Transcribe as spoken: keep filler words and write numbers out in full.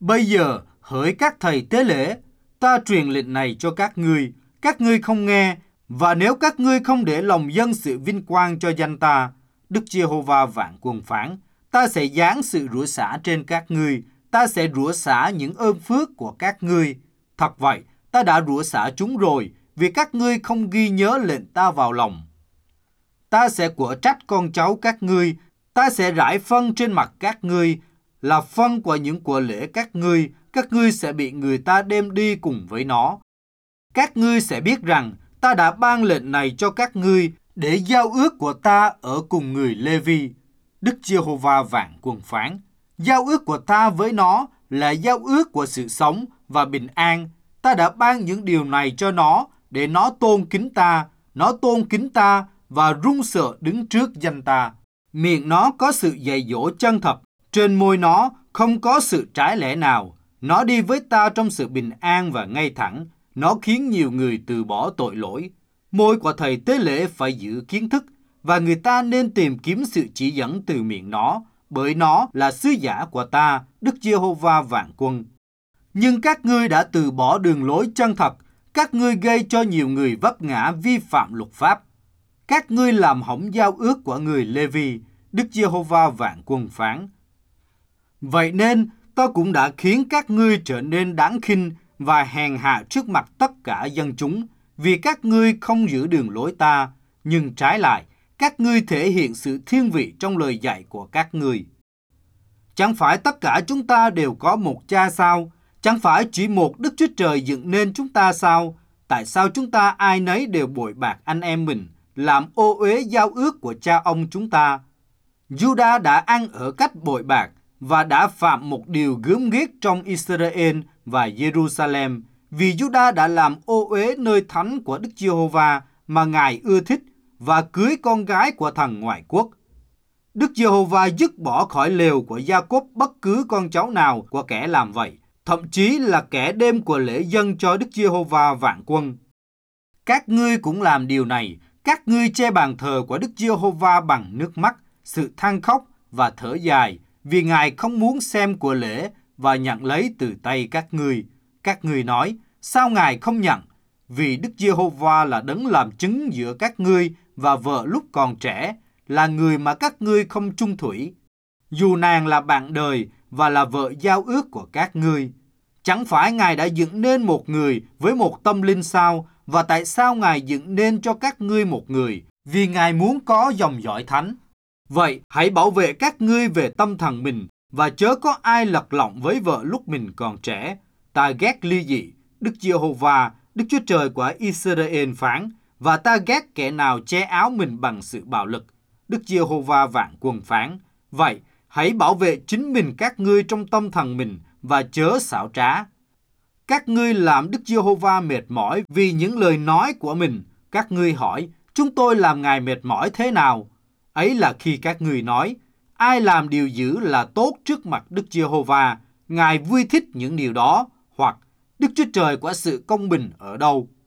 Bây giờ, hỡi các thầy tế lễ, ta truyền lệnh này cho các ngươi, các ngươi không nghe, và nếu các ngươi không để lòng dâng sự vinh quang cho danh ta, Đức Giê-hô-va vạn quân phán, ta sẽ giáng sự rủa xả trên các ngươi, ta sẽ rủa xả những ơn phước của các ngươi. Thật vậy, ta đã rủa xả chúng rồi, vì các ngươi không ghi nhớ lệnh ta vào lòng. Ta sẽ quở trách con cháu các ngươi, ta sẽ rải phân trên mặt các ngươi, là phân của những của lễ các ngươi, các ngươi sẽ bị người ta đem đi cùng với nó. Các ngươi sẽ biết rằng ta đã ban lệnh này cho các ngươi để giao ước của ta ở cùng người Lê-vi. Đức Giê-hô-va vạn quân phán, giao ước của ta với nó là giao ước của sự sống và bình an. Ta đã ban những điều này cho nó để nó tôn kính ta, nó tôn kính ta và run sợ đứng trước danh ta. Miệng nó có sự dạy dỗ chân thật, trên môi nó không có sự trái lẽ nào. Nó đi với ta trong sự bình an và ngay thẳng. Nó khiến nhiều người từ bỏ tội lỗi. Môi của thầy tế lễ phải giữ kiến thức, và người ta nên tìm kiếm sự chỉ dẫn từ miệng nó, bởi nó là sứ giả của ta, Đức Giê-hô-va vạn quân. Nhưng các ngươi đã từ bỏ đường lối chân thật, các ngươi gây cho nhiều người vấp ngã vi phạm luật pháp. Các ngươi làm hỏng giao ước của người Lê-vi, Đức Giê-hô-va vạn quân phán. Vậy nên, tôi cũng đã khiến các ngươi trở nên đáng khinh và hèn hạ trước mặt tất cả dân chúng, vì các ngươi không giữ đường lối ta, nhưng trái lại, các ngươi thể hiện sự thiên vị trong lời dạy của các ngươi. Chẳng phải tất cả chúng ta đều có một cha sao? Chẳng phải chỉ một Đức Chúa Trời dựng nên chúng ta sao? Tại sao chúng ta ai nấy đều bội bạc anh em mình, làm ô uế giao ước của cha ông chúng ta? Juda đã ăn ở cách bội bạc và đã phạm một điều gớm ghiếc trong Israel và Jerusalem, vì Juda đã làm ô uế nơi thánh của Đức Giê-hô-va mà Ngài ưa thích và cưới con gái của thần ngoại quốc. Đức Giê-hô-va dứt bỏ khỏi lều của Gia-cốp bất cứ con cháu nào của kẻ làm vậy, thậm chí là kẻ đem của lễ dâng cho Đức Giê-hô-va vạn quân. Các ngươi cũng làm điều này, các ngươi che bàn thờ của Đức Giê-hô-va bằng nước mắt, sự than khóc và thở dài, vì Ngài không muốn xem của lễ và nhận lấy từ tay các ngươi. Các ngươi nói, sao Ngài không nhận? Vì Đức Giê-hô-va là đấng làm chứng giữa các ngươi và vợ lúc còn trẻ, là người mà các ngươi không chung thủy. Dù nàng là bạn đời và là vợ giao ước của các ngươi. Chẳng phải Ngài đã dựng nên một người với một tâm linh sao? Và tại sao Ngài dựng nên cho các ngươi một người? Vì Ngài muốn có dòng dõi thánh. Vậy hãy bảo vệ các ngươi về tâm thần mình, và chớ có ai lật lọng với vợ lúc mình còn trẻ. Ta ghét ly dị, Đức Giê-hô-va, Đức Chúa Trời của Israel phán, và ta ghét kẻ nào che áo mình bằng sự bạo lực. Đức Giê-hô-va vạn quân phán. Vậy hãy bảo vệ chính mình các ngươi trong tâm thần mình, và chớ xảo trá. Các ngươi làm Đức Giê-hô-va mệt mỏi vì những lời nói của mình. Các ngươi hỏi, chúng tôi làm Ngài mệt mỏi thế nào? Ấy là khi các ngươi nói, ai làm điều dữ là tốt trước mặt Đức Giê-hô-va, Ngài vui thích những điều đó, hoặc Đức Chúa Trời của sự công bình ở đâu?